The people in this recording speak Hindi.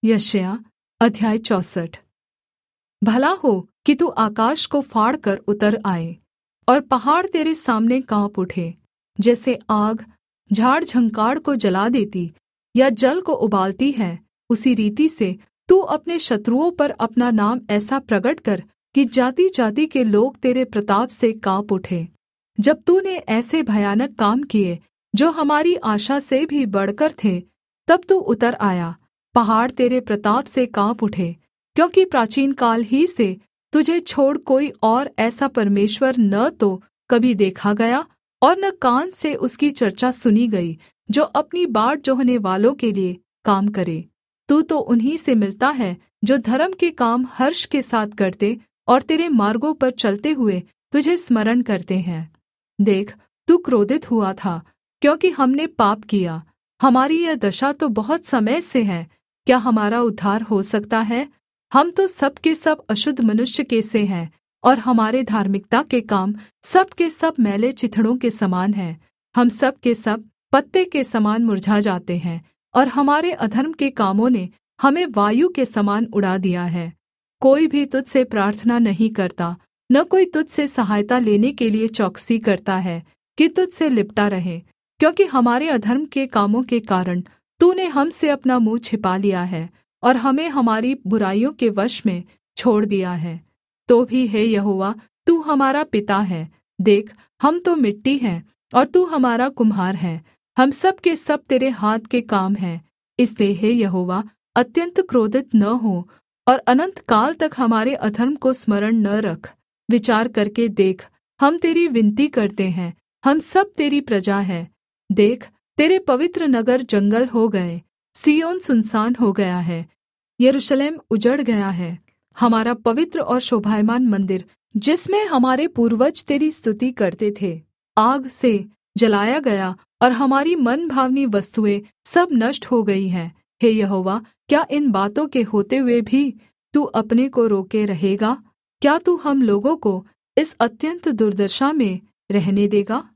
यशायाह अध्याय 64। भला हो कि तू आकाश को फाड़कर उतर आए और पहाड़ तेरे सामने काँप उठे। जैसे आग झाड़ झँखाड़ को जला देती या जल को उबालती है, उसी रीति से तू अपने शत्रुओं पर अपना नाम ऐसा प्रगट कर कि जाति-जाति के लोग तेरे प्रताप से काँप उठें। जब तूने ऐसे भयानक काम किए जो हमारी आशा से भी बढ़कर थे, तब तू उतर आया, पहाड़ तेरे प्रताप से काँप उठे। क्योंकि प्राचीनकाल ही से तुझे छोड़ कोई और ऐसा परमेश्वर न तो कभी देखा गया और न कान से उसकी चर्चा सुनी गई, जो अपनी बाट जोहने वालों के लिए काम करे। तू तो उन्हीं से मिलता है जो धर्म के काम हर्ष के साथ करते और तेरे मार्गों पर चलते हुए तुझे स्मरण करते हैं। देख, तू क्रोधित हुआ था क्योंकि हमने पाप किया। हमारी यह दशा तो बहुत समय से है, क्या हमारा उद्धार हो सकता है? हम तो सब के सब अशुद्ध मनुष्य के से हैं और हमारे धार्मिकता के काम सब के सब मैले चिथड़ों के समान हैं। हम सब के सब पत्ते के समान मुर्झा जाते हैं और हमारे अधर्म के कामों ने हमें वायु के समान उड़ा दिया है। कोई भी तुझसे प्रार्थना नहीं करता, न कोई तुझसे सहायता लेने के लिए चौकसी करता है कि तुझसे लिपटा रहे, क्योंकि हमारे अधर्म के कामों के कारण तूने हमसे अपना मुँह छिपा लिया है और हमें हमारी बुराइयों के वश में छोड़ दिया है। तो भी हे यहोवा, तू हमारा पिता है। देख, हम तो मिट्टी हैं और तू हमारा कुम्हार है। हम सब के सब तेरे हाथ के काम हैं। इसलिए हे यहोवा, अत्यन्त क्रोधित न हो और अनन्त काल तक हमारे अधर्म को स्मरण न रख। विचार करके देख, हम तेरी विनती करते हैं, हम सब तेरी प्रजा है। देख, तेरे पवित्र नगर जंगल हो गए, सिय्योन सुनसान हो गया है, यरूशलेम उजड़ गया है। हमारा पवित्र और शोभायमान मंदिर, जिसमें हमारे पूर्वज तेरी स्तुति करते थे, आग से जलाया गया और हमारी मनभावनी वस्तुएँ सब नष्ट हो गई हैं। हे यहोवा, क्या इन बातों के होते हुए भी तू अपने को रोके रहेगा? क्या तू हम लोगों को इस अत्यन्त दुर्दशा में रहने देगा?